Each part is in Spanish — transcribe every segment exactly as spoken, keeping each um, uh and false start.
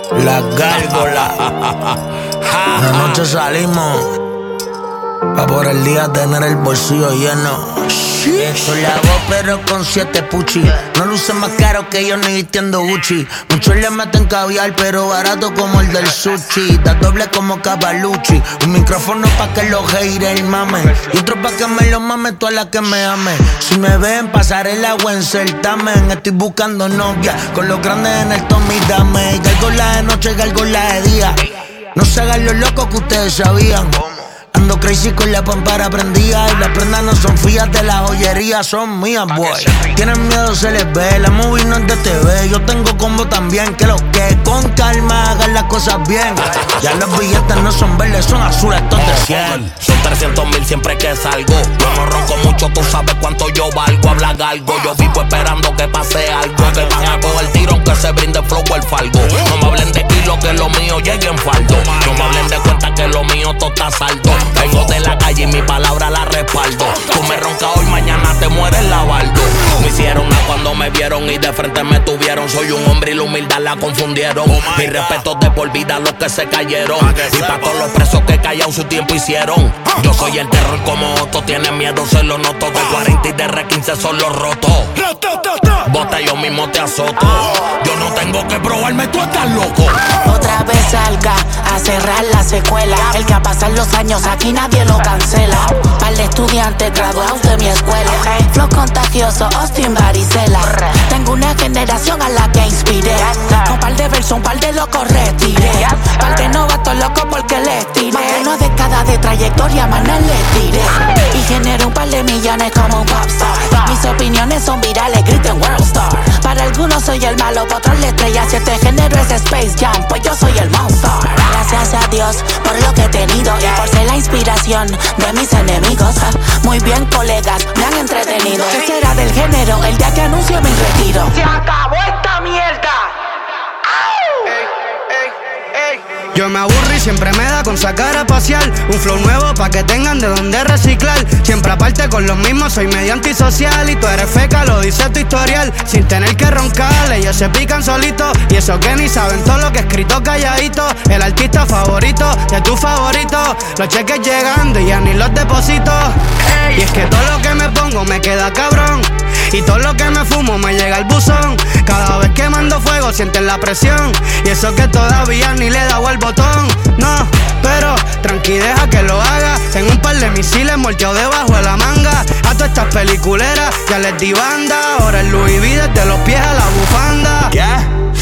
La gárgola. Una noche salimos pa' por el día tener el bolsillo lleno. Esto la hago pero con siete puchi. No luce más caro que yo ni vistiendo Gucci. Muchos le meten caviar pero barato como el del sushi. Da doble como Cavalucci. Un micrófono pa' que los haters mamen y otro pa' que me lo mame toda la que me ame. Si me ven pasar el agua en certamen. Estoy buscando novia con los grandes en el Tommy Dame. Gárgola de noche, gárgola de día. No se hagan los locos que ustedes sabían. Ando crazy con la pampara prendida y las prendas no son fías de la joyería, son mías, boy. Tienen miedo, se les ve, la movie no es de T V. Yo tengo combo también, que lo que con calma hagan las cosas bien. Ya los billetes no son verdes, son azules, estos de cien. Son trescientos mil siempre que salgo. Yo no ronco mucho, tú sabes cuánto yo valgo. Habla galgo, yo vivo esperando que pase algo. Que van a coger tiro aunque se brinde flow o el falgo. No me hablen de kilo, que lo mío llegue en faldo. No me hablen de cuenta que lo mío todo está saldo. Vengo de la calle y mi palabra la respaldo. Tú me roncas hoy, mañana te mueres la baldo. Me hicieron nada cuando me vieron y de frente me tuvieron. Soy un hombre y la humildad la confundieron. Mi respeto de por vida a los que se cayeron. Y pa' todos los presos que callaron su tiempo hicieron. Yo soy el terror como Otto, tienen miedo, se lo noto. De cuarenta y de R quince son los rotos. Bota, yo mismo te azoto. Yo no tengo que probarme, tú estás loco. Otra vez salga a cerrar la secuela. El que a pasar los años aquí nadie lo cancela. Par de estudiantes graduados de mi escuela. Flow contagioso, Austin varicela. Tengo una generación a la que inspiré. Un par de versos, un par de locos retiré. Par de novatos locos porque les tiré. Más de una década de trayectoria, maná les tiré. Y generé un par de millones como un popstar. Mis opiniones son virales, griten World Star. Para algunos soy el malo, para otros la estrella. Si este género es Space Jam, pues yo soy el monster. Gracias a Dios por lo que he tenido y por ser la inspiración de mis enemigos. Muy bien, colegas, me han entretenido. ¿Qué será del género el día que anuncio mi retiro? ¡Se acabó esta mierda! Yo me aburro y siempre me da con sacar a pasear. Un flow nuevo pa' que tengan de dónde reciclar. Siempre aparte con los mismos, soy medio antisocial. Y tú eres feca, lo dice tu historial. Sin tener que roncar, ellos se pican solitos. Y eso que ni saben todo lo que he escrito calladito. El artista favorito de tu favorito. Los cheques llegando y ya ni los deposito. Y es que todo lo que me pongo me queda cabrón. Y todo lo que me fumo me llega al buzón. Cada vez que mando fuego sienten la presión. Y eso que todavía ni le he dado al botón. No, pero tranqui, deja que lo haga. Tengo un par de misiles molteados debajo de la manga. A todas estas peliculeras ya les di banda. Ahora el Louis V desde los pies a la bufanda. ¿Qué?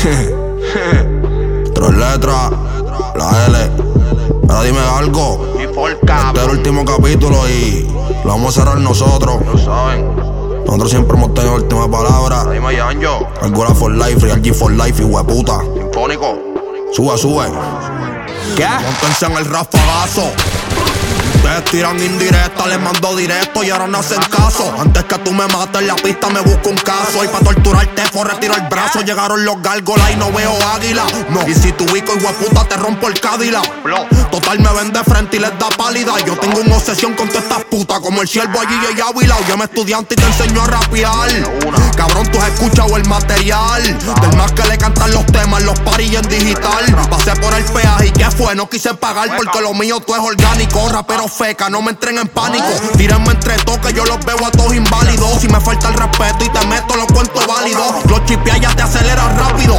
Tres letras, la L. Ahora dime algo. Este es el último capítulo y lo vamos a cerrar nosotros. Lo saben. Nosotros siempre hemos tenido la última palabra. Dime Yanjo. Gárgola for life, Real G for life, hijueputa. Sinfónico. Sube, sube. ¿Qué? Móntense en el rafagazo. Ustedes tiran indirecta, les mando directo y ahora no hacen caso. Antes que tú me mates la pista me busco un caso. Y pa' torturarte fue retiro el brazo. Llegaron los gárgolas y no veo águila. No, y si tu bico hijueputa te rompo el Cadillac. Total me ven de frente y les da pálida. Yo tengo una obsesión con todas estas putas, como el ciervo allí y Ávila. Yo me estudiante y te enseño a rapear. Cabrón, tú has escuchado el material del más que le cantan los temas, los paris en digital. Pasé por el peaje y ¿qué fue? No quise pagar porque lo mío todo es orgánico. Rapero feca, no me entren en pánico. Tírenme entre toques, yo los veo a todos inválidos. Si me falta el respeto y te meto los cuentos válidos. Los chipeas ya te aceleran rápido.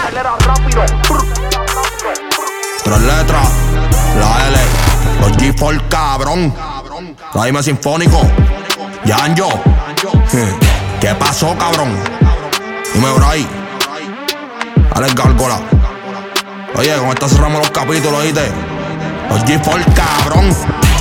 Tres letras, la L, los G cuatro, cabrón. La dime Sinfónico, Yanjo. ¿Qué pasó, cabrón? Dime por ahí. Alex Gárgola. Oye, con esta cerramos los capítulos, ¿oíste? Los G cuatro, cabrón.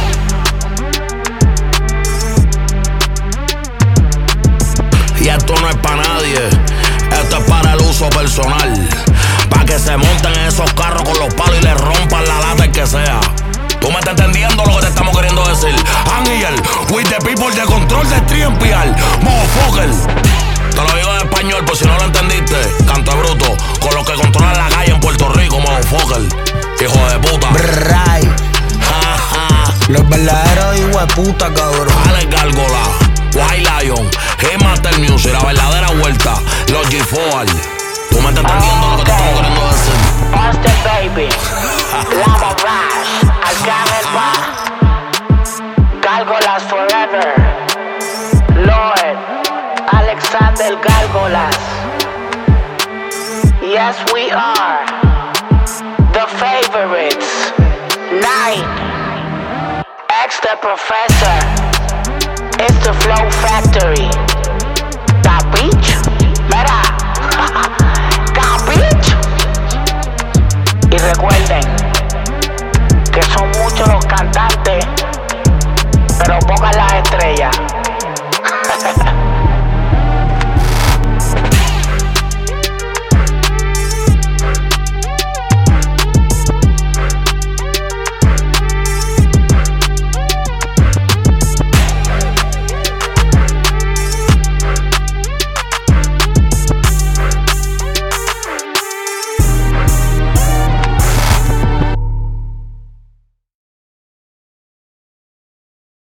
Y esto no es para nadie, esto es para el uso personal. Pa' que se monten en esos carros con los palos y les rompan la lata el que sea. ¿Tú me estás entendiendo lo que te estamos queriendo decir? Ángel, with the people de control de Triempial, motherfucker. Te lo digo en español por si no lo entendiste. Canto de bruto, con los que controlan la calle en Puerto Rico, motherfucker. Hijo de puta. Brrray. Los verdaderos hijos de puta, cabrón. Alex Gárgola, White Lion, G-Master Music, la verdadera vuelta, los G cuatro. ¿Tú me estás entendiendo lo que te estamos queriendo decir? Yes, we are the favorites. Nine. Ask the professor. It's the Flow Factory.